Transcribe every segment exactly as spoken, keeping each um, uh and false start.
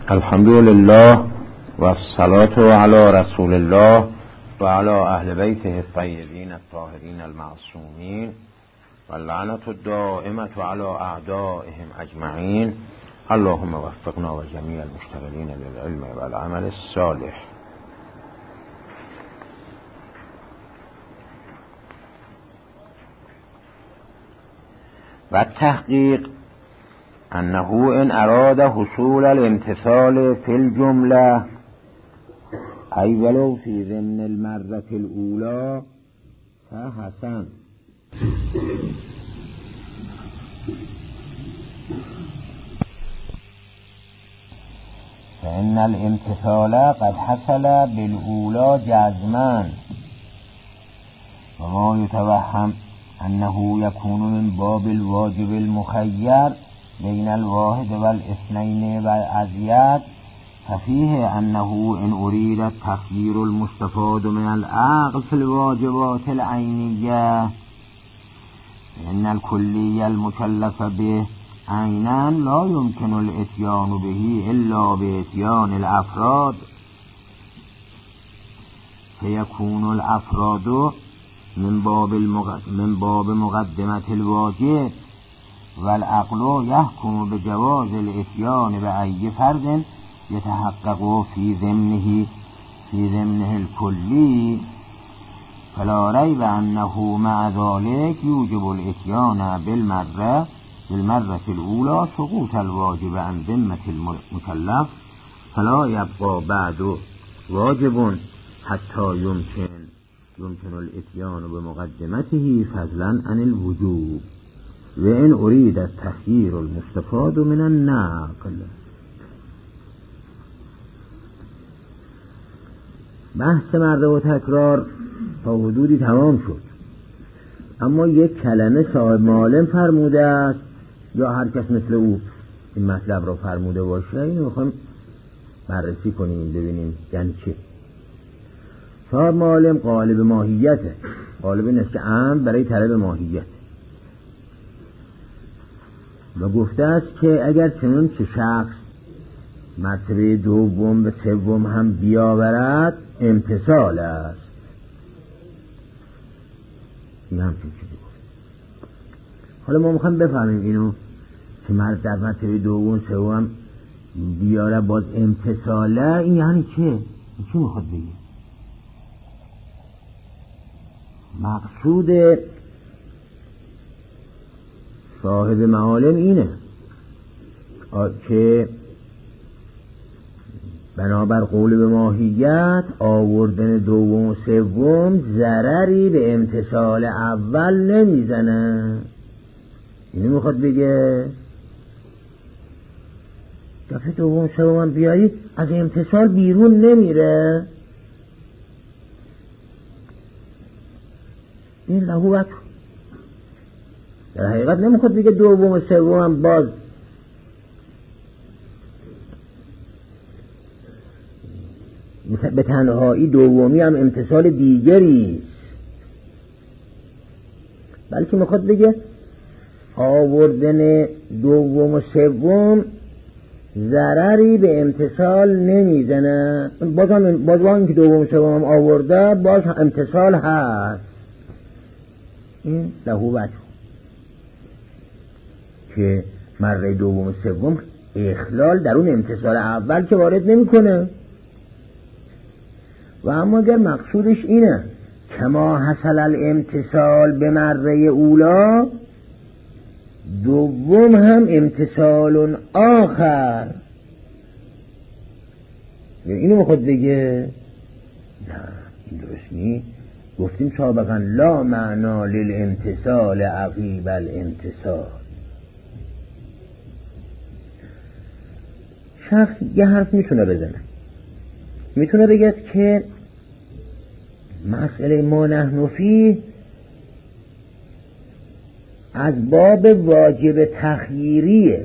الحمد لله و الصلاة علی رسول الله و علی اهل بیته الطیبین الطاهرین المعصومین و اللعنة الدائمة علی اعدائهم اجمعین. اللهم وفقنا و جمیع المشتغلین للعلم و العمل الصالح. و تحقیق انه ان اراد حصول الامتثال في الجمله ای ولو في ضمن المرة الاولى فحسن. فإن الامتثال قد حصل بالأولى جزما، وما يتوهم أنه يكون من باب الواجب المخير بين الواحد والاثنين والأزيد، ففيه أنه إن أريد التخيير المستفاد من العقل في الواجبات العينية فإن الكلي المكلف به عينا لا يمكن الاتيان به إلا باتيان الأفراد، فيكون الأفراد من باب من باب مقدمة الواجب، والعقل يحكم بجواز الاتيان بأي فرد يتحقق في ضمنه في ضمنه الكلي، فلا ريب أنه مع ذلك يوجب الاتيان بالمرة بالمرة الأولى سقوط الواجب عن ذمة المكلف، فلا يبقى بعد واجب حتى يمكن يمكن الاتيان بمقدمته فضلا عن الوجوب، وإن أريد التخيير المستفاد من النقل. بحث مرده و تکرار تا حدودی تمام شد، اما یک کلمه صاحب معالم فرموده است یا هر کس مثل او این مطلب را فرموده باشه، اینو میخوایم بررسی کنیم ببینیم یعنی چه. صاحب معالم قالب ماهیته، قالب نسک امر برای طلب ماهیت، و گفته است که اگر چنون که شخص مرتبه دوم و سوم هم بیاورد امتثال است. این هم چیزی گفت. حالا ما میخوایم بفهمیم اینو که مرد در مرتبه دوم سوم بیاره باز امتثاله، این یعنی چه؟ این چی میخواد بگه؟ مقصود صاحب معالم اینه که بنابر قول به ماهیت آوردن دوم و سوم ضرری به امتثال اول نمیزنه. اینو میخواد بگه دفعه دوم سوم بیایی از امتثال بیرون نمیره. این لهو در حقیقت نمیخواد بگه دوم و سوم باز به تنهایی دومی هم امتثال دیگری، بلکه میخواد بگه آوردن دوم و سوم ضرری به امتثال نمیزنه. بازم بازم که دوم و سوم آورده باز امتثال هست. این لهو وجه که مره دوم و سوم اخلال در اون امتثال اول که وارد نمیکنه. و اما اگر مقصودش اینه کما حصل الامتثال به مره اولا دوم هم امتثال آخر، اینو میخواد بگه نه این درست نیست. گفتیم سابقا لا معنا للامتثال عقیب الامتثال. شخص یه حرف میتونه بزنه، میتونه بگه که مسئله ما نحن فیه از باب واجب تخییریه.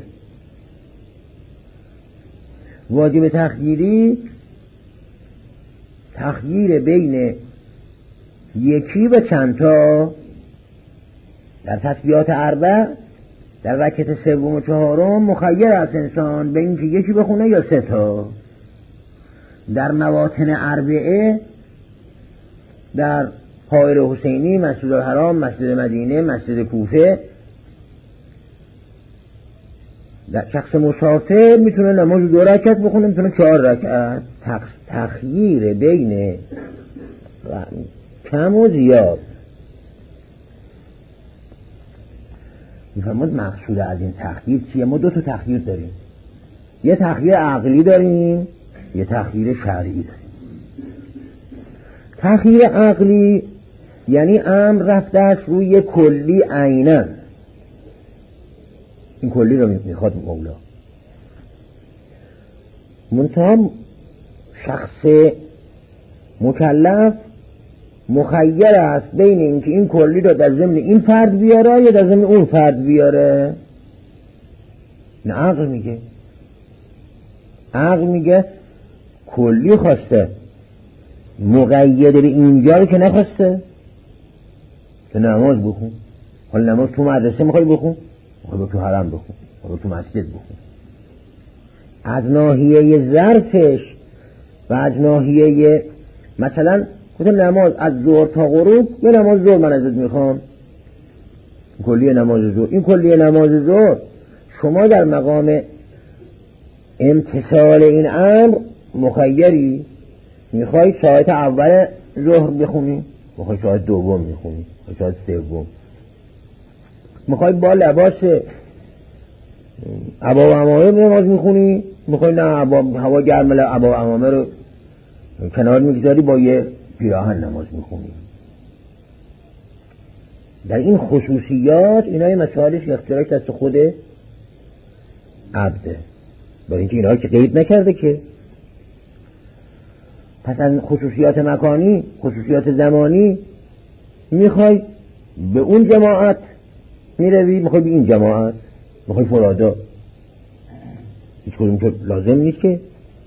واجب تخییری تخییر بین یکی و چند تا در تسبیحات اربع در رکعت سوم و چهارم مخیر است انسان به اینکه یکی بخونه یا سه تا. در مواطن اربعه، در حائر حسینی، مسجد الحرام، مسجد مدینه، مسجد کوفه، در شخص مسافر میتونه نماز دو رکعت بخونه، میتونه چهار رکعت. تخییر بین کم و زیاد. میفرماد مقصود از این تخییر چیه؟ ما دو تا تخییر داریم، یه تخییر عقلی داریم، یه تخییر شرعی داریم. تخییر عقلی یعنی امر رفته است روی کلی عیناً، این کلی رو میخواد مولا، منتها شخص مکلف مخیر است بین اینکه این کلی رو در ضمن این فرد بیاره یا در ضمن اون فرد بیاره. نه، عقل میگه عقل میگه کلی خواسته، مقید به اینجا رو که نخواسته. که نماز بخون، حالا نماز تو مدرسه میخوای بخون، میخوای تو حرم بخون، میخوای تو مسجد بخون. از ناحیه ظرفش و از ناحیه مثلا گفتم نماز از ظهر تا غروب، یه نماز ظهر من ازت میخوام، کلیه نماز ظهر، این کلیه نماز ظهر شما در مقام امتثال این امر مخیری، میخوای ساعت اول ظهر بخونی، میخوای ساعت دوم میخونی، میخوای ساعت سوم، میخوای با لباس عبا و عمامه نماز میخونی، میخوای نه عبا هوا گرمه عبا و عمامه رو کنار میگذاری با یه پیراهن نماز میخونی. در این خصوصیات اینای مسائلش اختیارش دست خود عبده، برای اینکه اینها که قید نکرده که. پس از خصوصیات مکانی، خصوصیات زمانی، میخوای به اون جماعت میروی، میخوای به این جماعت، میخوای فرادا، هیچ کدوم که لازم نیست که.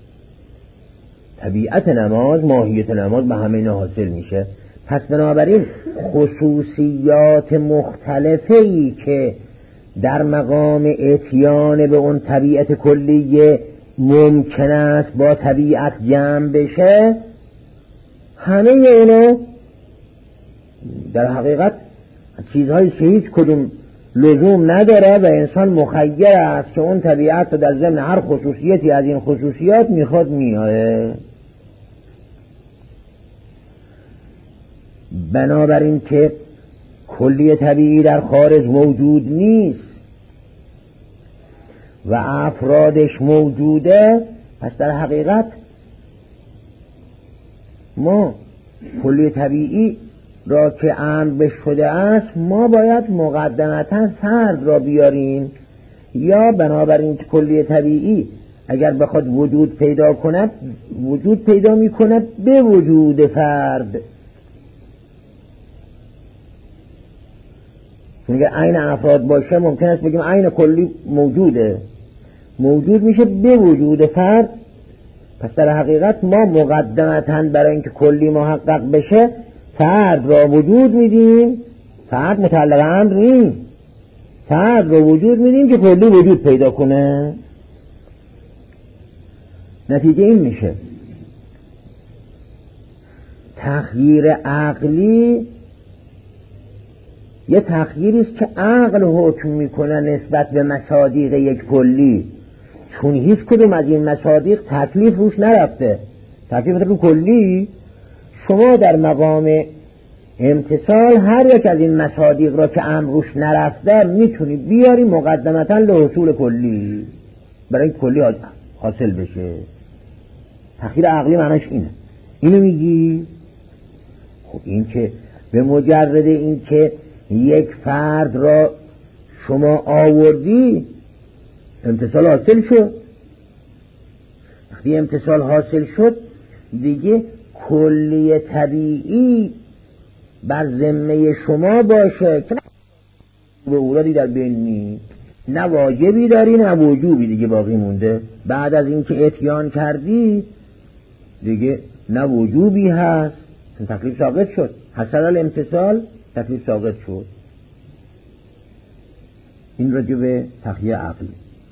طبیعت نماز، ماهیت نماز به همه اینا حاصل میشه. پس بنابراین خصوصیات مختلفی که در مقام اتیان به اون طبیعت کلیه ممکن است با طبیعت جمع بشه، همه اینو در حقیقت چیزهای که هیچ کدوم لزوم نداره و انسان مخیر است که اون طبیعت رو در ضمن هر خصوصیتی از این خصوصیات میخواد میاره. بنابراین که کلی طبیعی در خارج موجود نیست و افرادش موجوده، پس در حقیقت ما کلی طبیعی را که امر به شده است، ما باید مقدمتا فرد را بیاریم، یا بنابراین که کلی طبیعی اگر بخواد وجود پیدا کند، وجود پیدا می کند به وجود فرد. چون اگر عین افراد باشه ممکن است بگیم عین کلی موجوده، موجود میشه به وجود فرد. پس در حقیقت ما مقدمتا برای اینکه کلی محقق بشه فرد را وجود میدیم، فرد متعلق امر نیست، فرد را وجود میدیم که کلی وجود پیدا کنه. نتیجه این میشه تخییر عقلی یه تخییری است که عقل حکم میکنه نسبت به مصادیق یک کلی، چون هیچ کدوم از این مصادیق تکلیف روش نرفته. تکلیف رو کلی شما در مقام امتصال هر یک از این مصادیق را که امر روش نرفته میتونی بیاری مقدمتا لحصول کلی، برای این کلی حاصل بشه. تخییر عقلی معناش اینه. اینو میگی؟ خب این که به مجرد این که یک فرد را شما آوردی امتصال حاصل شد. وقتی امتصال حاصل شد دیگه کلی طبیعی بر ذمه شما باشه که به اولادی در بین نیست، نه واجبی داری نه وجوبی دیگه باقی مونده. بعد از اینکه اتیان کردی دیگه نه وجوبی هست، تکلیف ساقط شد، حصل الامتصال، تکلیف ساقط شد. این راجع به تخییر عقلی.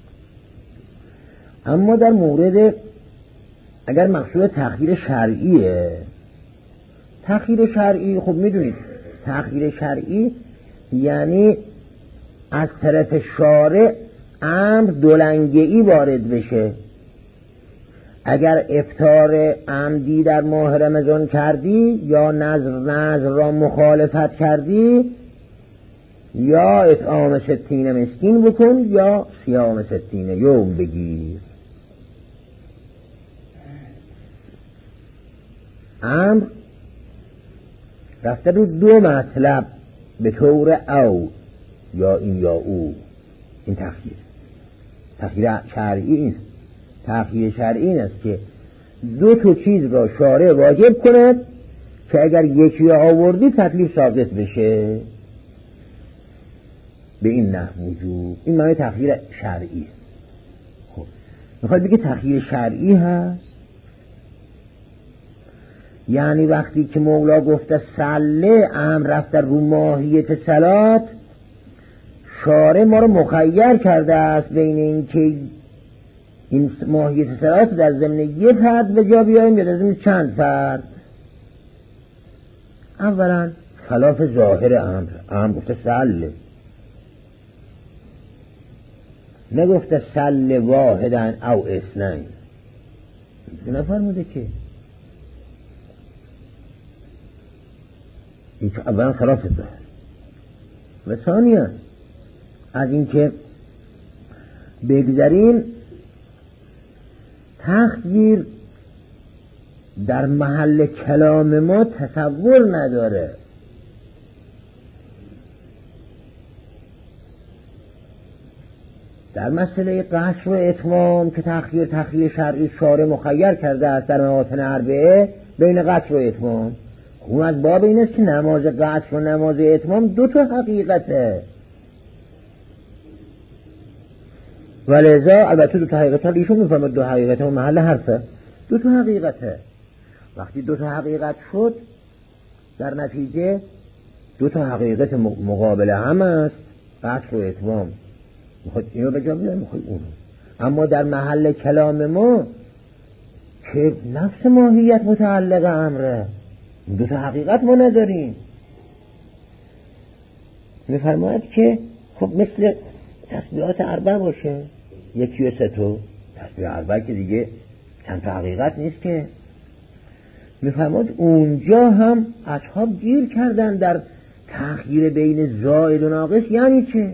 اما در مورد اگر مقصود تخییر شرعیه، تخییر شرعی خب میدونید تخییر شرعی یعنی از طرف شارع امر دولنگه‌ای وارد بشه. اگر افطار عمدی در ماه رمضان کردی یا نذر نذر را مخالفت کردی، یا اطعام ستین مسکین بکن یا صیام ستین یوم بگیر. امر رفته رو دو مطلب به طور او، یا این یا او. این تخییر تخییر شرعی این تخییر شرعی این است که دو تا چیز را شارع واجب کند که اگر یکی آوردی تکلیف ساقط بشه، به این نحو وجوب. این معنی تخییر شرعی. خب میخواد بگه تخییر شرعی هست یعنی وقتی که مولا گفته صله، امر رفته رو ماهیت صلات، شارع ما رو مخیر کرده است بین این که این ماهیت صلات در ضمن یک فرد به جا بیاییم یا در ضمن چند فرد. اولا خلاف ظاهر امر. امر گفته صله، نگفته صله واحدن او اثنین. نفرموده که این که اولا خلاف ظاهر و ثانیا از این که بگذاریم تخییر در محل کلام ما تصور نداره. در مسئله قصر و اتمام که تخییر تخییر شرعی شارع مخیر کرده است در مواطن اربعه بین قصر و اتمام، اون از باب این است که نماز قصر و نماز اتمام دو تا حقیقته، ولذا البته دو تا حقیقت ها ایشون میفهمد دو حقیقت ها محل حرفه، دو تا حقیقته. وقتی دو تا حقیقت شد در نتیجه دو تا حقیقت مقابل هم است، قصر و اتمام. میخواد اینو به جا بیاریم، میخواد اونو. اما در محل کلام ما که نفس ماهیت متعلق امره، دو تا حقیقت ما نداریم. میفرماید که خب مثل تسبیحات اربع باشه، یکی و سه تو تسبیح اربع که دیگه چند تا حقیقت نیست که. میفرماید اونجا هم اصحاب گیر کردن در تخییر بین زائد و ناقص. یعنی چه؟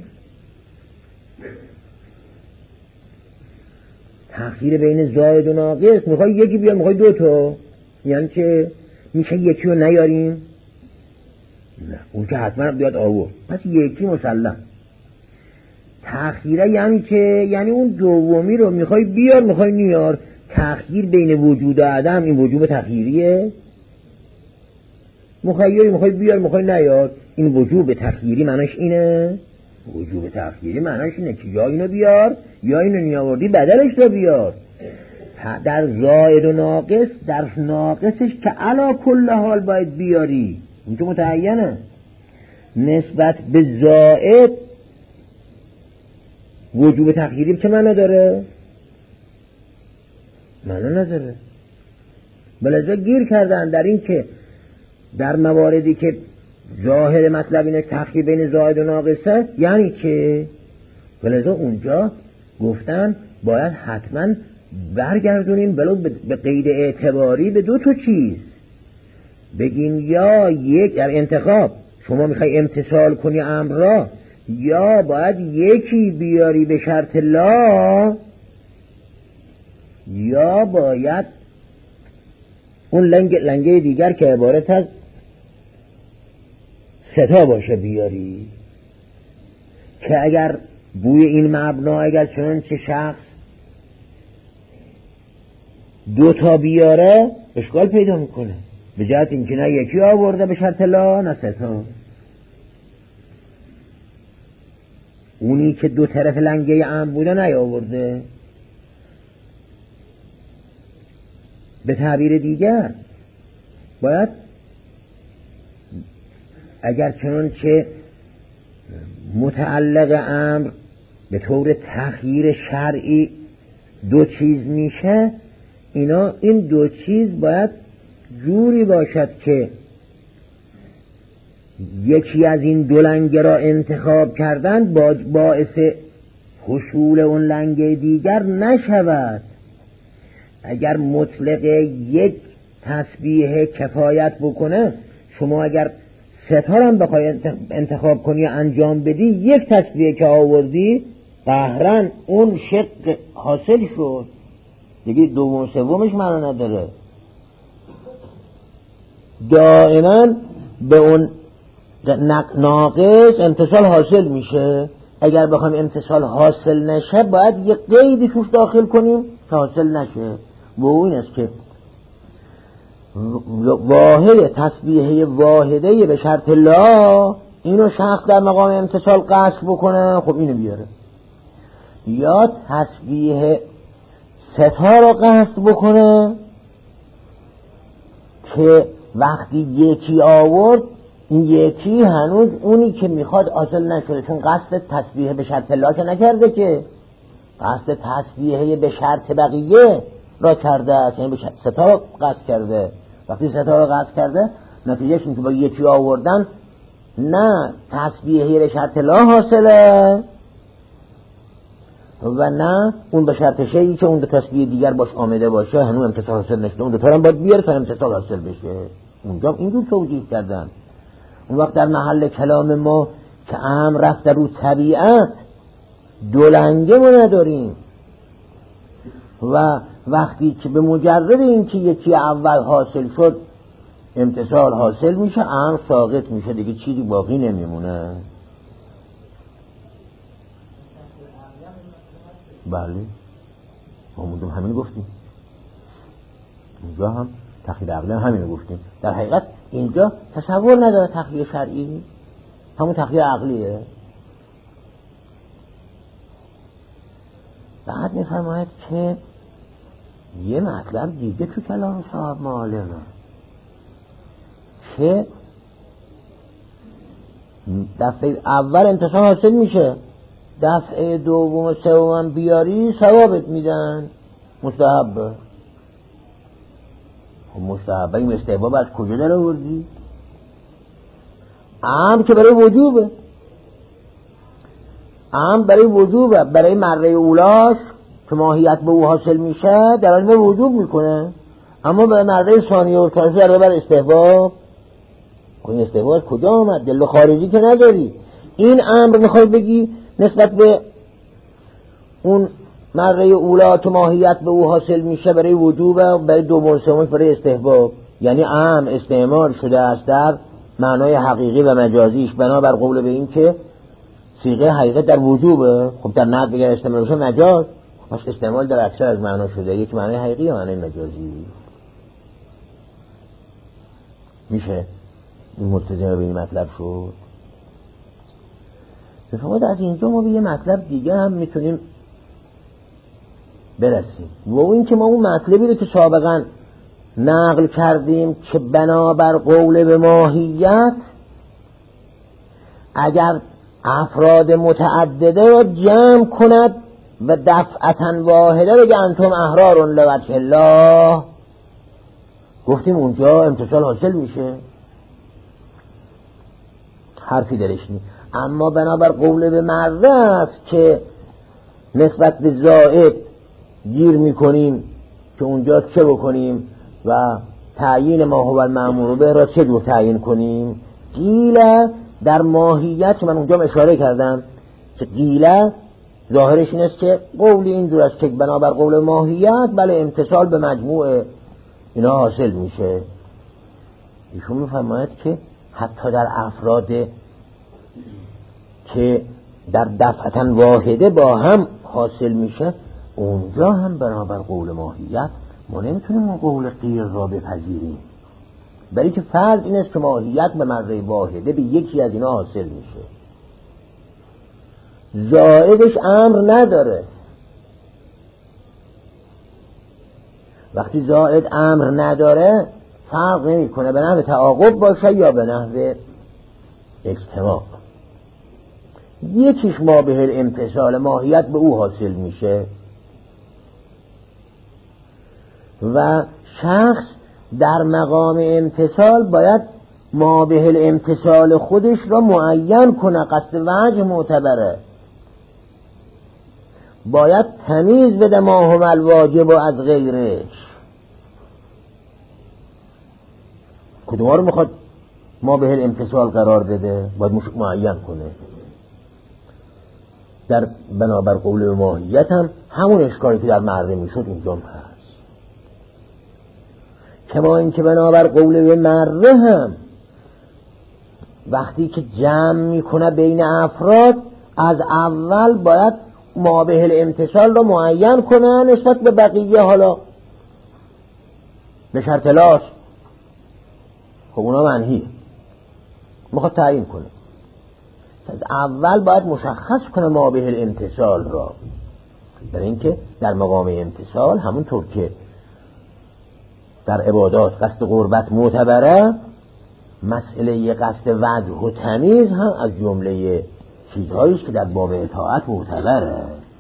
تخییر بین زائد و ناقص میخوای یکی بیار، میخوای دو تا، یعنی چه؟ میشه یکی رو نیاریم؟ نه، اون که حتما بیاد آورد، پس یکی مسلم. تخییره یعنی چه؟ یعنی اون دومی رو میخوای بیار، میخوای نیار. تخییر بین وجود و عدم این وجوب تخییریه. مخیری میخوای بیار، میخوای نیار، این وجوب تخییری معناش اینه. وجوب تخییری معناش اینه که یا اینو بیار یا اینو نیاوردی بدلش رو بیار. در زائد و ناقص، در ناقصش که علا کل حال باید بیاری، این که متعینه. نسبت به زائد وجوب تخییری که معنی داره؟ معنی نداره. بلذا گیر کردن در این که در مواردی که ظاهر مطلب اینه تخییر بین زائد و ناقصه، یعنی که بلذا اونجا گفتن باید حتما برگردونیم بلو به قید اعتباری به دو تا چیز بگیم، یا یک در انتخاب شما میخوای امتثال کنی امر را، یا باید یکی بیاری به شرط لا، یا باید اون لنگ لنگه دیگر که عبارت از ستا باشه بیاری، که اگر بوی این مبنا اگر چنانچه شخص دو تا بیاره اشکال پیدا میکنه، به جهت اینکه نه یکی آورده به شرط لا نه ستا. اونی که دو طرف لنگه ام بوده نیاورده. به تعبیر دیگر باید اگر چنانچه متعلق امر به طور تخییر شرعی دو چیز میشه، اینا این دو چیز باید جوری باشد که یکی از این دو لنگه را انتخاب کردن با باعث حصول اون لنگه دیگر نشود. اگر مطلق یک تسبیح کفایت بکنه، شما اگر ستاره هم بخوای انتخاب کنی انجام بدی، یک تسبیح که آوردی قهرن اون شق حاصل شد دیگه، دوم سومش معنا نداره. دائما به اون ناقص امتصال حاصل میشه. اگر بخوایم امتصال حاصل نشه باید یک قیدی توش داخل کنیم که حاصل نشه. و این است که واحد تسبیحه واحده به شرط لا، اینو شخص در مقام امتصال قصد بکنه، خب اینو بیاره. یا تسبیح ستا رو قصد بکنه که وقتی یکی آورد این یکی هنوز اونی که میخواد حاصل نشده، چون قصد تسبیح به شرط لا که نکرده، که قصد تسبیح به شرط بقیه را کرده است، یعنی به ستا رو قصد کرده. وقتی ستا رو قصد کرده نتیجهش این که با یکی آوردن نه تسبیحه به شرط لا حاصله و نه اون به شرط شیعی که اون دو تسبیح دیگر باش آمده باشه هنوز امتصال حاصل نشده، اون دو تا هم باید بیاره تا امتصال حاصل بشه. اونجا اینجور توجیه کردن. اون وقت در محل کلام ما که امر رفته رو طبیعت، دو لنگه ما نداریم و وقتی که به مجرد این که یکی اول حاصل شد امتصال حاصل میشه، امر ساقط میشه دیگه، چیزی باقی نمیمونه. بله ما موندم همین گفتیم، اینجا هم تخییر عقلی هم همین گفتیم. در حقیقت اینجا تصور نداره تخییر شرعی، همون تخییر عقلیه. بعد میفرماید که یه مطلب دیگه تو کلام صاحب معالمه که دفعه اول امتصال حاصل میشه، دفعه دوم و سوم بیاری ثوابت میدن، مستحبه. خب مستحبه این استحباب از کجا در آوردی؟ امر که برای وجوبه، امر برای وجوبه، برای مره اولاش که ماهیت به او حاصل میشه در واقع وجوب میکنه، اما برای مره ثانیه و ثالثه در واقع استحباب. این استحباب کجا آمد؟ دل خارجی که نداری. این امر میخوای بگی نسبت به اون مره اولا که ماهیت به او حاصل میشه برای وجوبه، برای دوم سومش برای استحباب، یعنی امر استعمال شده است در معنای حقیقی و مجازیش بنابر قول به این که صیغه حقیقت در وجوبه. خب در نحو بگر استعمال بشه مجاز، پس استعمال در اکثر از معنا شده، یک معنای حقیقی و معنای مجازی میشه. این ملتزم به این مطلب شد. بفرمایید از اینجا ما به یه مطلب دیگه هم میتونیم برسیم، و این که ما اون مطلبی رو که سابقا نقل کردیم که بنابر قول به ماهیت اگر افراد متعدده را جمع کند و دفعتا واحده بگه انتم احرار لوجه الله، گفتیم اونجا امتصال حاصل میشه، حرفی درش نیست. اما بنابر قول به مره است که نسبت به زائد گیر میکنیم که اونجا چه بکنیم و تعیین ما هو المأمور به را چه جور تعیین کنیم. قیله در ماهیت من اونجا اشاره کردم که قیله ظاهرش این است که قولی اینجور است که بنابر قول ماهیت بله امتصال به مجموع اینا حاصل میشه. ایشون میفرماید که حتی در افراد که در دفعتا واحده با هم حاصل میشه، اونجا هم بنابر قول ماهیت ما نمیتونیم اون قول غیر را بپذیریم، برای که فرض این است که ماهیت به مره واحده به یکی از اینا حاصل میشه، زائدش امر نداره. وقتی زائد امر نداره فرق نمی کنه به نحو تعاقب باشه یا به نحو اجتماع. یکیش ما به الامتثال، ماهیت به او حاصل میشه و شخص در مقام امتثال باید ما به الامتثال خودش را معین کنه، قصد وجه معتبره، باید تمیز بده ما هم الواجب و از غیرش. کدوم رو میخواد ما به الامتثال قرار بده؟ باید معین کنه. در بنابر قول ماهیت هم همون اشکالی که در معره میشد اینجا هم هست، کما اینکه بنابر قول معره هم وقتی که جمع میکنه بین افراد از اول باید ما به الامتثال رو معین کنه نسبت به بقیه، حالا به شرط لاش خب اونا منهیه، میخواد تعیین کنه. از اول باید مشخص کنه ما به الامتثال را، برای اینکه در مقام امتثال همونطور که در عبادات قصد قربت معتبره، مسئله قصد وجه و تمیز هم از جمله چیزهایی که در باب اطاعت معتبره.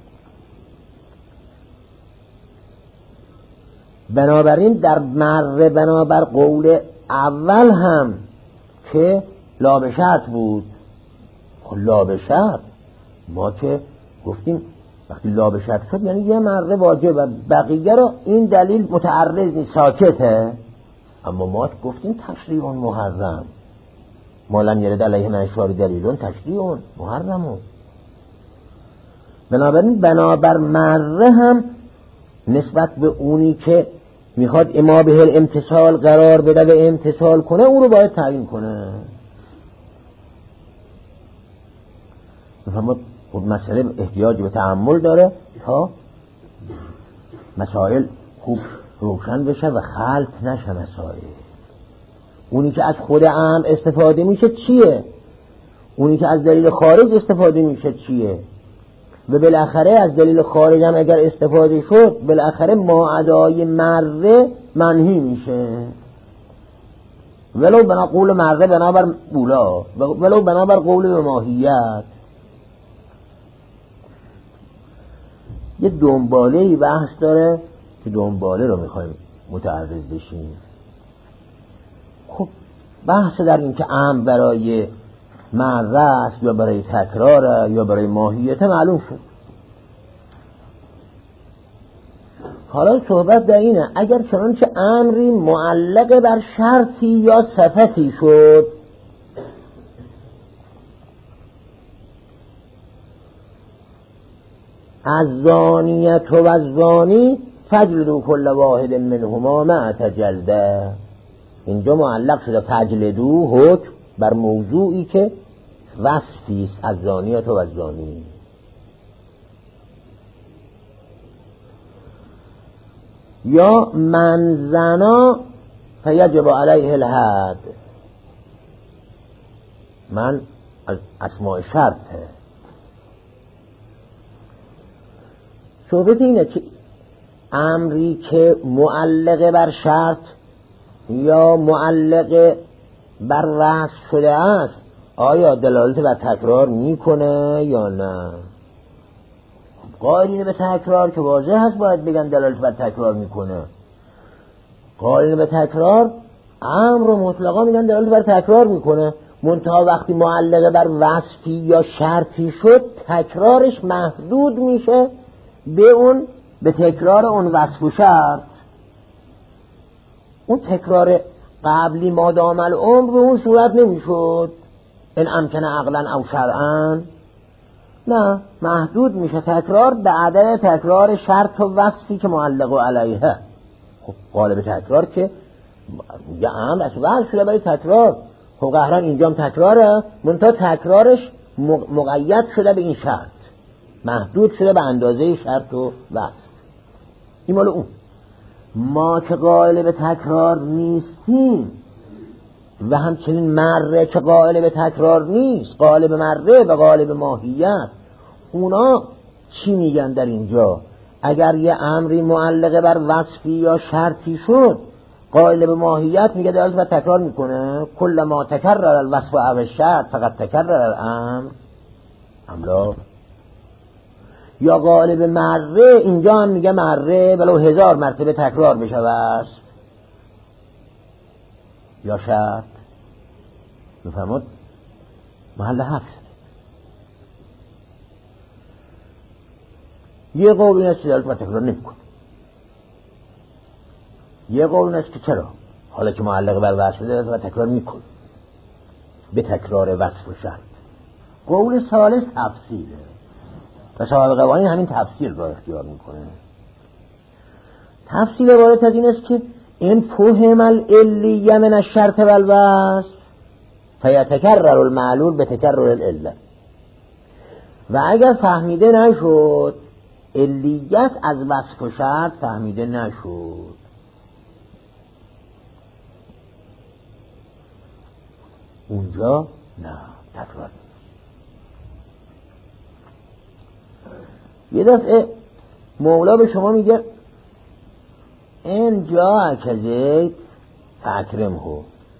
بنابراین در مره بنابر قول اول هم که لا به شرط بود، خب لا به شرط ما که گفتیم وقتی لا به شرط شد یعنی یه مره واجب و بقیه رو این دلیل متعرض نیست، ساکته. اما ما گفتیم تشریع محرم، ما لم یرد علیه من اشار دلیلون تشریع محرمون. بنابراین بنابر مره هم نسبت به اونی که میخواد اما به الامتثال قرار بده و امتثال کنه اون رو باید تعیین کنه. بفهمید خود مسئله احتیاج به تأمل داره تا مسائل خوب روشن بشه و خلط نشه مسائل. اونی که از خود امر استفاده میشه چیه؟ اونی که از دلیل خارج استفاده میشه چیه؟ و بالاخره از دلیل خارج هم اگر استفاده شد بالاخره ما ادای مره منهی میشه، ولو بنا قول مره بنابر بولا ولو بنابر قول ماهیت. یه دنباله بحث داره که دنباله رو میخوایم متعرض بشیم. خب بحث در این که امر برای مره است یا برای تکرار یا برای ماهیت معلوم شد. حالا صحبت در اینه اگر چنانچه امری معلق بر شرطی یا صفتی شد، از زانیت و الزانی فجلدوا کل واحد منهما مع تجلده، اینجا معلق شده فجلدو حکم بر موضوعی که وصفی است از زانیت و الزانی. یا من زنا فیجب علیه الحد، من از اسماء شرطه. صحبت اینه که امری که معلق بر شرط یا معلق بر وصف شده است آیا دلالت بر تکرار میکنه یا نه؟ قائلین به تکرار که واضح هست باید بگن دلالت بر تکرار میکنه. قائلین به تکرار امر رو مطلقا میگن دلالت بر تکرار میکنه، منتها وقتی معلق بر وصفی یا شرطی شد تکرارش محدود میشه به اون به تکرار اون وصف و شرط. اون تکرار قبلی مادام العمر به اون صورت نمیشد ان امکن عقلا او شرعا، نه محدود میشه تکرار به عدد تکرار شرط و وصفی که معلق و علیه. خب قالب تکرار که یه امر اصلا شده برای تکرار، خب قهران اینجا هم تکراره منتها تکرارش مقید شده به این شرط، محدود شده به اندازه شرط و وصف. این مال اون. ما که قائل به تکرار نیستیم و همچنین مره که قائل به تکرار نیست، قائل به مره و قائل به ماهیت، اونا چی میگن در اینجا؟ اگر یه امری معلقه بر وصفی یا شرطی شد قائل به ماهیت میگه دلالت بر تکرار میکنه، کل ما تکرر الوصف و الشرط فقط تکرر الامر. املا. یا قالب مره، اینجا هم میگه مره ولو هزار مرتبه تکرار بشه است. یا شرط بفرمود محل حفظ. یه قول این است که دلالت بر تکرار نمی‌کنه، یه قول این است که چرا حالا که معلق بر وصف دلالت بر تکرار می‌کنه به تکرار وصف و شرط. قول ثالث تفصیله و صاحب قوانین همین تفصیل را اختیار می‌کنه. تفصیل عبارت از این است که این فهم العلیه من الشرط و الوصف فیتکرر المعلول به تکرر العله. و اگر فهمیده نشد علیت از وصف و شرط فهمیده نشد، اونجا نه تکرار نیست. یه دفعه مولا به شما میگه این جا که زید فاکرمه،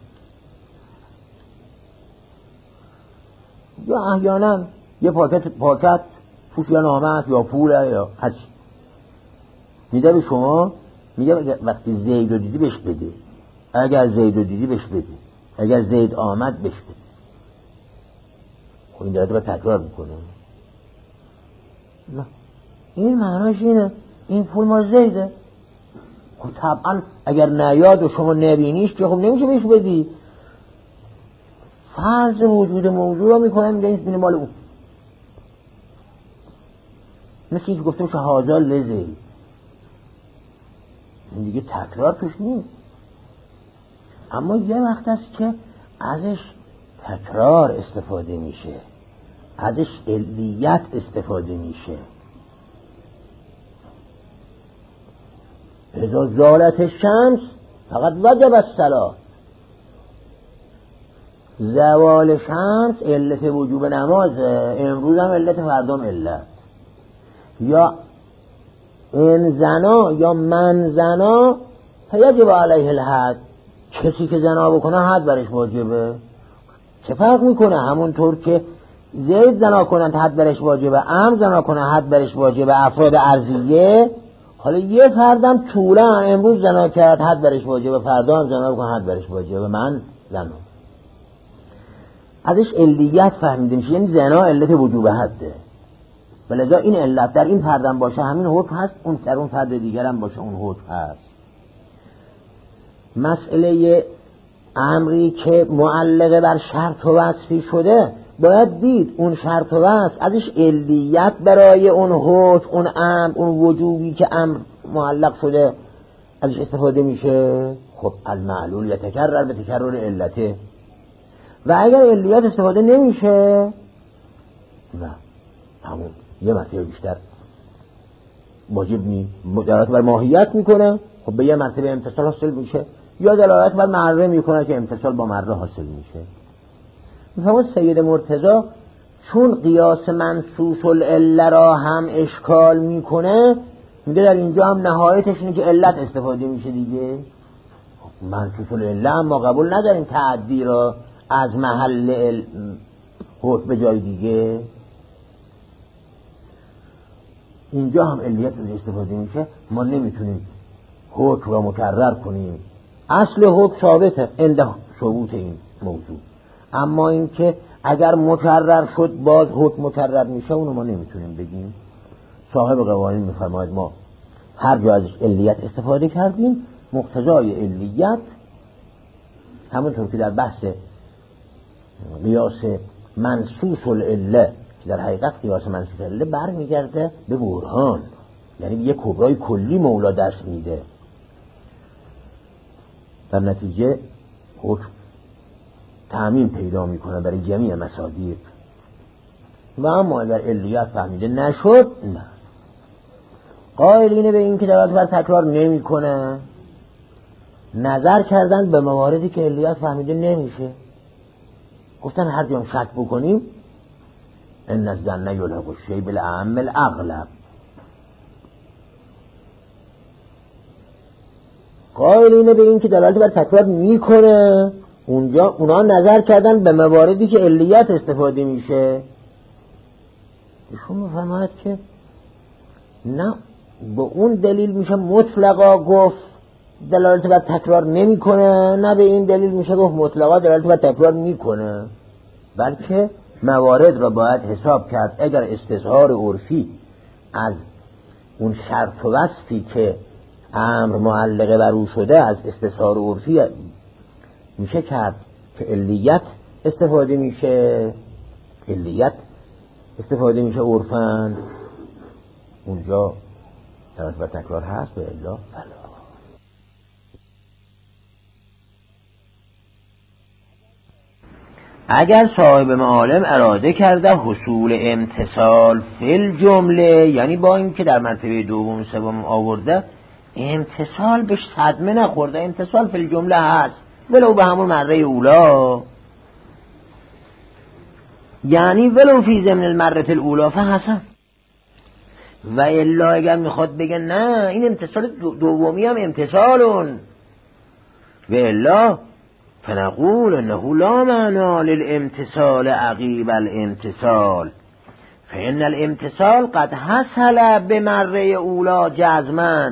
یا احیانا یه پاکت پاکت توش یا نامه یا پوله یا هرچی میده به شما، میگه وقتی زید رو دیدی بهش بده، اگر زید رو دیدی بهش بده، اگر زید آمد بهش بده. خب این داره باید تکرار میکنه. نه این معناش اینه این پول ما زیده. خب طبعا اگر نیاد و شما نبینیش که خب نمیشه بهش بدی. فرض وجود موضوع رو میکنه میگه این مال اون، مثل اینکه گفتم شهازا لزه، این دیگه تکرار توش نیست. اما یه وقت است که ازش تکرار استفاده میشه، ازش علیت استفاده میشه. اذا زالت الشمس فقط وجب الصلاة. زوال شمس علت وجوب نمازه، امروز هم علت فردام علت. یا این زنا یا من زنا فیجب علیه الحد، کسی که زنا بکنه حد برش واجبه. چه فرق میکنه؟ همونطور که زید زنا کنند حد برش واجبه، ام زنا کنند حد برش واجبه، افراد ارضیه. حالا یه فردم طولا امروز زنا کرد حد برش واجبه، فردا هم زنا بکنه حد برش واجبه. من زنا ازش علیت فهمیده میشه، یعنی زنا علت وجوب حده. ولذا این علت در این فردم باشه همین حکم هست، اون در اون فرد دیگر هم باشه اون حکم هست. مسئله امری که معلقه بر شرط و وصفی شده باید دید اون شرط و وصف ازش علیت برای اون حکم، اون امر، اون وجوبی که امر معلق شده ازش استفاده میشه. خب المعلول یتکرر به تکرر علته. و اگر علیت استفاده نمیشه نه همون یه مرتبه بیشتر واجب نی، دلالت بر ماهیت میکنه، خب به یه مرتبه امتصال حاصل میشه، یا دلالت بر مره میکنه که امتصال با مره حاصل میشه. میفهمون سید مرتضی چون قیاس منصوص العله را هم اشکال میکنه، میگه در اینجا هم نهایتش اینه که علت استفاده میشه دیگه. منصوص العله هم ما قبول نداریم تعدی را از محل حکم به جای دیگه. اینجا هم علیت استفاده میشه، ما نمیتونیم حکم را مکرر کنیم، اصل حکم ثابته عند ثبوت این موضوع. اما اینکه اگر مکرر شد باز حکم مکرر میشه اونو ما نمیتونیم بگیم. صاحب قوانین میفرماید ما هر جا ازش علیت استفاده کردیم مقتضای علیت همونطور که در بحث قیاس منصوص العله که در حقیقت قیاس منصوص العله برمیگرده به برهان، یعنی یه کبرای کلی مولا درس میده، در نتیجه حکم تعمیم پیدا میکنه برای جمیع مصادیق. و اما اگر علیت فهمیده نشد نه. قائلینه به این که دلالت بر تکرار نمیکنه نظر کردن به مواردی که علیت فهمیده نمیشه، گفتن هر جام شک بکنیم ان الظن یلحق الشیء بالاعم الاغلب. قائلینه به این که دلالت بر تکرار میکنه اونجا اونا نظر کردن به مواردی که علیت استفاده میشه. ایشون میفرماید که نه، به اون دلیل میشه مطلقا گفت دلالت بر تکرار نمیکنه، نه به این دلیل میشه گفت مطلقا دلالت بر تکرار میکنه، بلکه موارد را باید حساب کرد. اگر استظهار عرفی از اون شرط و وصفی که امر معلقه بر او شده از استظهار عرفی میشه کرد که علیت استفاده میشه، علیت استفاده میشه عرفاً، اونجا دلالت بر تکرار هست، به الا فلا. اگر صاحب معالم اراده کرده حصول امتصال فی الجمله، یعنی با این که در مرتبه دوم سوم آورده امتصال بهش صدمه نخورده، امتصال فی الجمله هست ولو به همون مره اولا، یعنی ولو فی ضمن المره الاولا فحسن. و الا اگر میخواد بگه نه این امتصال دومی هم امتصالون، و الا فنقول انه لا معنی للامتصال عقیب الامتصال، فان الامتصال قد حصل بمره اولا جزما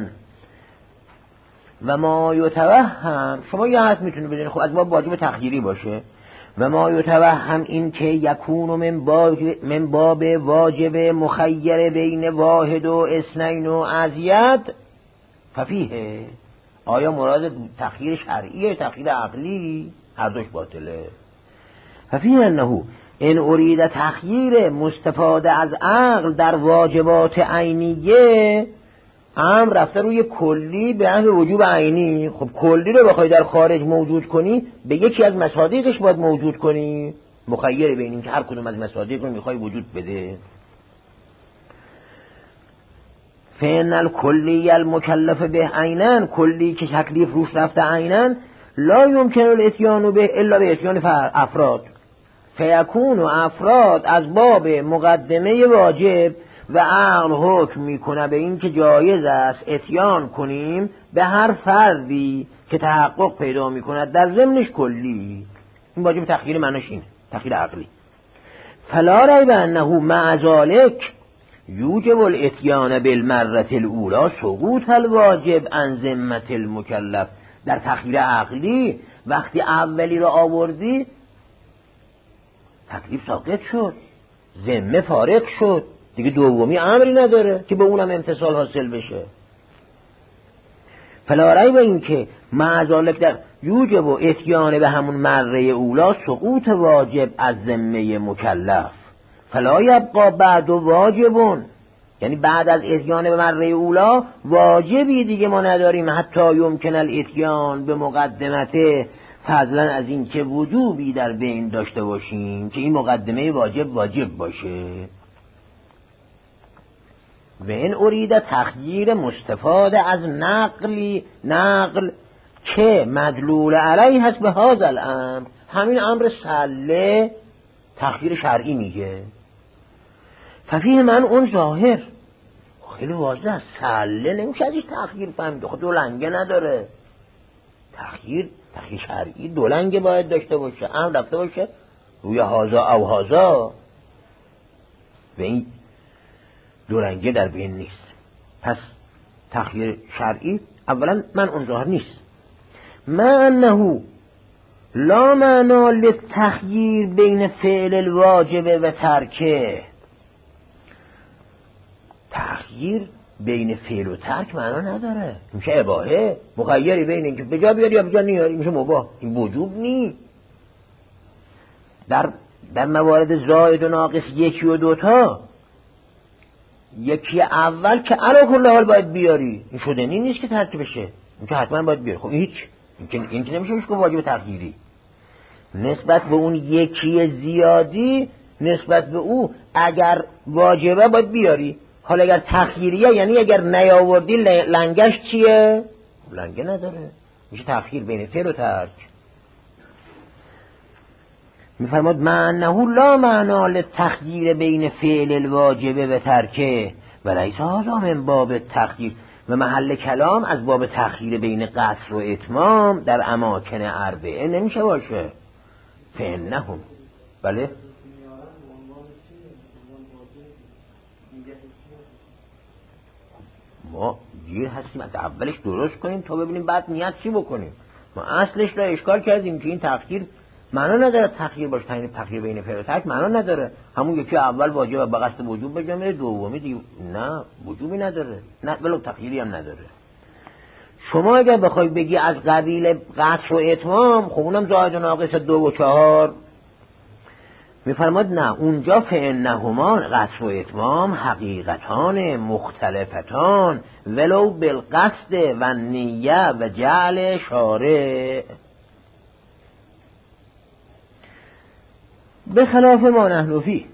و ما یتوهم. شما یه حد میتونه بدین خب از باب واجب تخییری باشه، و ما یتوهم این که یکون من باب من باب واجب مخیر بین واحد و اثنین و ازید ففیه. آیا مراد تخییر شرعیه تخییر عقلی؟ هر دوش باطله. ففیه انه این ارید تخییر مستفاده از عقل در واجبات عینیه، امر رفته روی کلی به امر وجوب عینی. خب کلی رو بخوای در خارج موجود کنی به یکی از مصادیقش باید موجود کنی، مخیر بین این که هر کدوم از مصادیق رو میخوای وجود بده. فإن الکلی المکلف به عینن، کلی که تکلیف روش رفته عینن، لا یمکن الاتیان به الا به اتیان افراد، فیکون افراد از باب مقدمه واجب و عقل حکم میکنه به این که جایز است اتیان کنیم به هر فردی که تحقق پیدا میکنه در ضمنش کلی. این واجب تخییر معنیش اینه، تخییر عقلی. فلا ریب انه مع ذلک یوجب الاتیان بالمره الاولی سقوط الواجب عن ذمه المکلف. در تخییر عقلی وقتی اولی رو آوردی تکلیف ساقط شد، ذمه فارغ شد، دیگه دومی امری نداره که به اونم امتصال حاصل بشه. فلا ریب این که مع ذلک در یوجب و اتیان به همون مره اولا سقوط واجب از ذمه مکلف، فلا یبقى بعد واجبون، یعنی بعد از اتیان به مره اولا واجبی دیگه ما نداریم، حتی یمکن الاتیان به مقدمته، فضلا از این که وجوبی در بین داشته باشیم که این مقدمه واجب واجب باشه. و این ارید تخییر مستفاده از نقلی نقل که مدلول علیه هست به هذا الامر، همین امر سله تخییر شرعی میگه. ففیه من اون ظاهر خیلی واضح سله نمیشه ازش تخییر فهمید، خود دو لنگه نداره. تخییر تخییر شرعی دو لنگه باید داشته باشه، امر رفته باشه روی هازا او هازا، و این دو لنگه در بین نیست. پس تخییر شرعی اولا من اون ظاهر نیست. ما انه لا معنا للتخییر بین فعل الواجب و ترکه، تخییر بین فعل و ترک معنا نداره، میشه اباحه، مخیری بین اینکه بجا بیاری یا بجا نیاری، میشه مباح، این وجوب نی. در در موارد زائد و ناقص یکی و دوتا، یکی اول که علا کل حال باید بیاری، این شدنی نیست که ترک بشه، این که حتما باید بیاری. خب هیچ این, این که نمیشه که واجب تخییری نسبت به اون یکی زیادی، نسبت به او اگر واجبه باید بیاری. حالا اگر تخییریه یعنی اگر نیاوردی لنگش چیه؟ لنگه نداره، میشه تخییر بین فعل و ترک. میفرماد معنه لا معنا للتخییر بین فعل الواجب و ترکه و لیس هذا من باب تخییر، و محل کلام از باب تخییر بین قصر و اتمام در اماکن اربعه نمیشه باشه. فانهم بله ما گیر هستیم از اولش درست کنیم تا ببینیم بعد نیت چی بکنیم. ما اصلش را اشکال کردیم که این تخییر معنا نداره، تخییر باشه تعیین تخییر بین فعل و ترک معنا نداره. همون یکی اول واجب و به قصد وجوب بجامه، دومی دی... نه وجوبی نداره، نه ولو تخییری هم نداره. شما اگر بخوای بگی از قبیل قصر و اتمام، خب اونم زائد و ناقص دو و چهار. میفرماد نه، اونجا فإنهما قصر و اتمام حقیقتان مختلفتان ولو بالقصد و نیه و جعل شارع. به خلاف ما نحن فیه.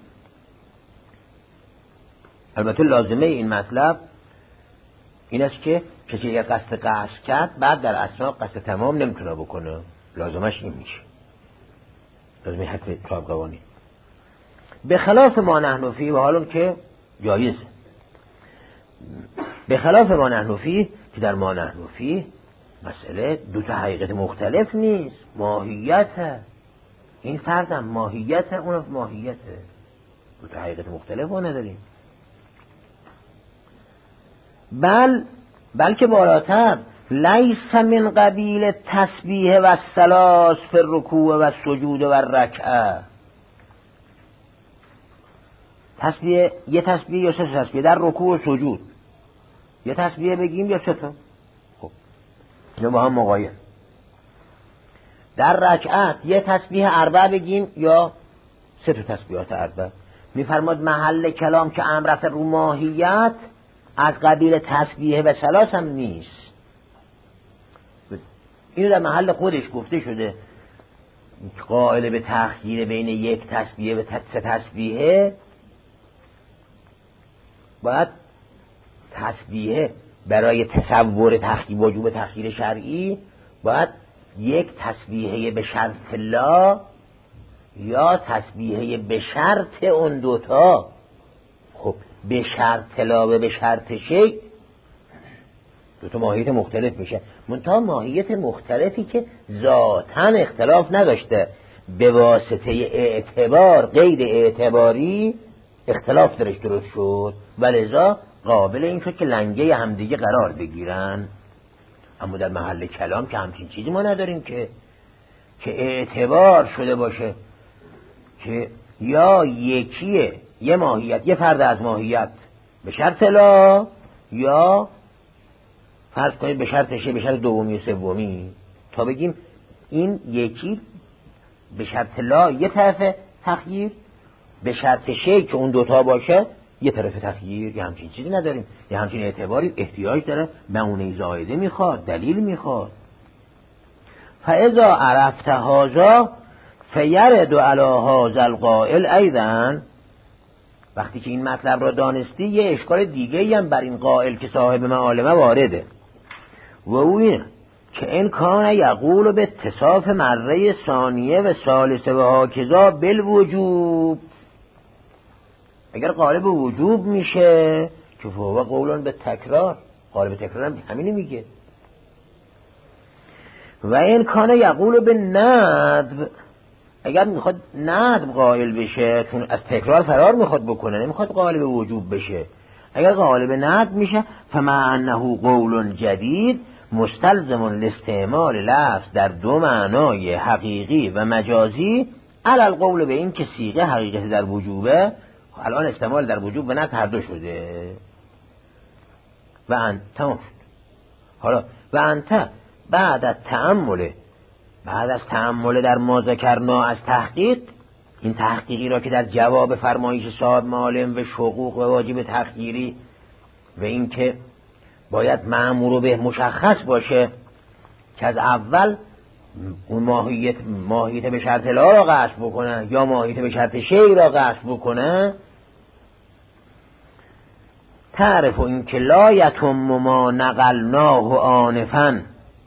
البته لازمه این مطلب این است که کسی اگر قصد قصد کرد بعد در اثناء قصد تمام نمیتونه بکنه، لازمش این میشه، لازمه حد صاحب قوانین. به خلاف ما نحن فیه، و حالا که جایزه، به خلاف ما نحن فیه که در ما نحن فیه مسئله دو تا حقیقت مختلف نیست، ماهیته. این فردم ماهیته، اونم ماهیته، دو تا حقیقت مختلف ما نداریم. بل بلکه بالاتر لیس من قبیل تسبیح و الثلاث فی الرکوع و السجود و الرکعه. تسبیح یه تسبیح یا سه تسبیح در رکوع و سجود، یه تسبیح بگیم یا سه تا، خب اینا با هم مقایم. در رکعت یه تسبیح اربع بگیم یا سه تا تسبیحات اربع. میفرماد محل کلام که امر رفع رو ماهیت از قبیل تسبیح و ثلاث هم نیست. اینو در محل خودش گفته شده، قائل به تخییر بین یک تسبیح و سه تسبیحه، باید تسبیحه برای تصور تخییر وجوب تخییر شرعی باید یک تسبیحه به شرط لا یا تسبیحه به شرط اون دوتا. خب به شرط لا و به شرط شی دوتا ماهیت مختلف میشه، منتها ماهیت مختلفی که ذاتاً اختلاف نداشته، به واسطه اعتبار غیر اعتباری اختلاف درش درست شد و لذا قابل این شد که لنگه همدیگه قرار بگیرن. اما در محل کلام که همچین چیزی ما نداریم که که اعتبار شده باشه که یا یکیه یه ماهیت، یه فرد از ماهیت به شرط لا، یا فرض کنید به شرط شه به شرط دومی و سومی، تا بگیم این یکی به شرط لا یه طرف تخییر، به شرط شه که اون دوتا باشه یه طرف تخییر. یه همچین چیزی نداریم، یه همچین اعتباری احتیاج داره، معنی زائده میخواد، دلیل میخواد. فاذا عرفت هذا فیرد علی هذا القائل ایضا. وقتی که این مطلب را دانستی یه اشکال دیگه هم بر این قائل که صاحب معالمه وارده، و او اینه که این کان یقول به اتصاف مره ثانیه و ثالثه و هاکذا بالوجوب. اگر قالب وجوب میشه که فهو قولن به تکرار، قالب تکرار هم همینی میگه. و این کان یقول به ندب، اگر میخواد ندب قائل بشه چون از تکرار فرار میخواد بکنه، نمیخواد قالب وجوب بشه، اگر قالب ندب میشه فمع انه قول جدید مستلزم لاستعمال لفظ در دو معنای حقیقی و مجازی علی القول به این که صیغه حقیقت در وجوبه. الان استعمال در وجوب و ندب هر دو شده و انت تمام شد. حالا و انت بعد از تأمل بعد از تأمل در ما ذکرنا از تحقیق، این تحقیقی را که در جواب فرمایش صاحب معالم و شقوق و واجب تخییری و این که باید مأمور به مشخص باشه که از اول اون ماهیت ماهیت به شرط لا را قصد بکنه یا ماهیت به شرط شی را قصد بکنه. تعرف این که لا یتم ما نقلناه آنفا،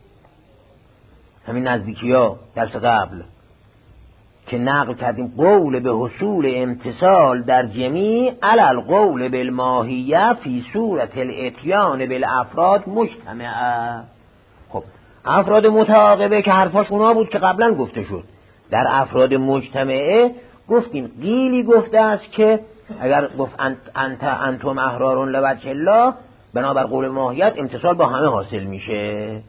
همین نزدیکی ها درس قبل که نقل کردیم قول به حصول امتصال در جمیع علی القول بالماهیه فی صورت الاتیان بالافراد مجتمعه. خب افراد متعاقبه که حرفاش اونا بود که قبلا گفته شد، در افراد مجتمعه گفتیم قیلی گفته است که اگر گفت انت انت انتم احرارون لوجه الله بنابر قول ماهیت امتصال با همه حاصل میشه.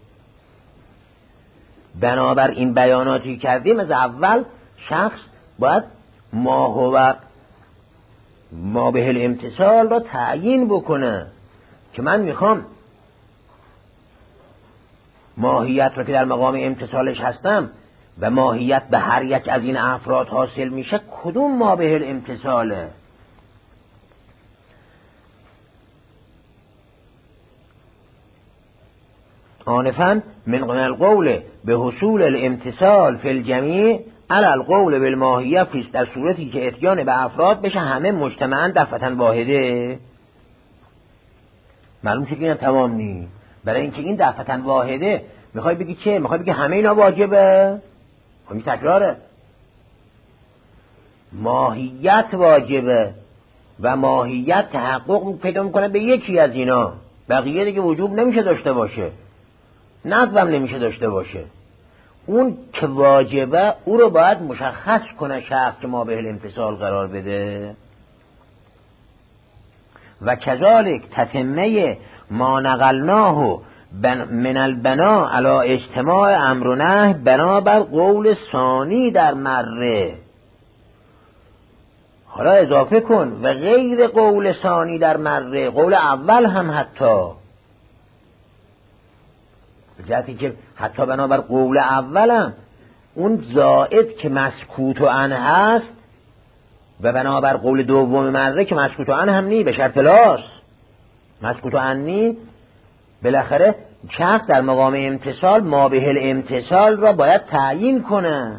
بنابر این بیاناتی کردیم از اول شخص باید ما هو ما به الامتصال را تعیین بکنه که من میخوام ماهیت را که در مقام امتصالش هستم و ماهیت به هر یک از این افراد حاصل میشه، کدوم ما به الامتصاله؟ آنفاً من القول به حصول الامتصال فی الجمیع علی القول بالماهیه فی، در صورتی که اتیان به افراد بشه همه مجتمعاً دفعتاً واحده. معلوم شد که اینم تمام نی. برای اینکه این دفعتاً واحده میخوای بگی چه؟ میخوای بگی همه اینا واجبه؟ خب این تکراره. ماهیت واجبه و ماهیت تحقق پیدا میکنه به یکی از اینا، بقیه دیگه وجوب نمیشه داشته باشه، ندبم نمیشه داشته باشه. اون که واجبه او رو باید مشخص کنه شخص که ما به الامتصال قرار بده. و کذالک تتمه ما نقلناه من البنا علی اجتماع امر و نهی بنابر قول ثانی در مره. حالا اضافه کن و غیر قول ثانی در مره، قول اول هم حتی جهتی که حتی بنابر قول اولم اون زائد که مسکوت و عنه هست و بنابر قول دوم مره که مسکوت و عنه هم نی، به شرط لاس مسکوت و عنه نی، بالاخره شخص در مقام امتصال ما به الامتصال را باید تعیین کنه.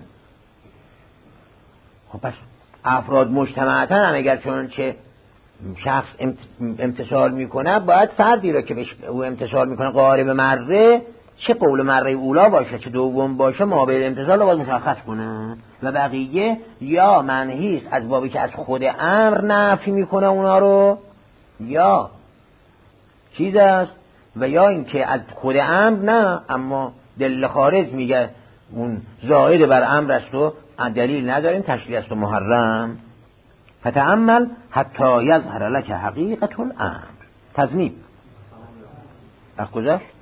خب پس افراد مجتمعاً هم اگر چنانچه شخص امتصال میکنه باید فردی را که او امتصال میکنه قارب مره، چه قول مره اولا باشه چه دوم باشه، ما به الامتصال را باید مشخص کنه و بقیه یا منهی است از بابی که از خود امر نفی میکنه اونا رو، یا چیز است، و یا اینکه از خود امر نه اما دل خارج میگه اون زائد بر امر است و دلیل نداریم تشریع است و محرم. فتأمل حتی یظهر لک حقیقت الامر. تذنیب وقت گذشت.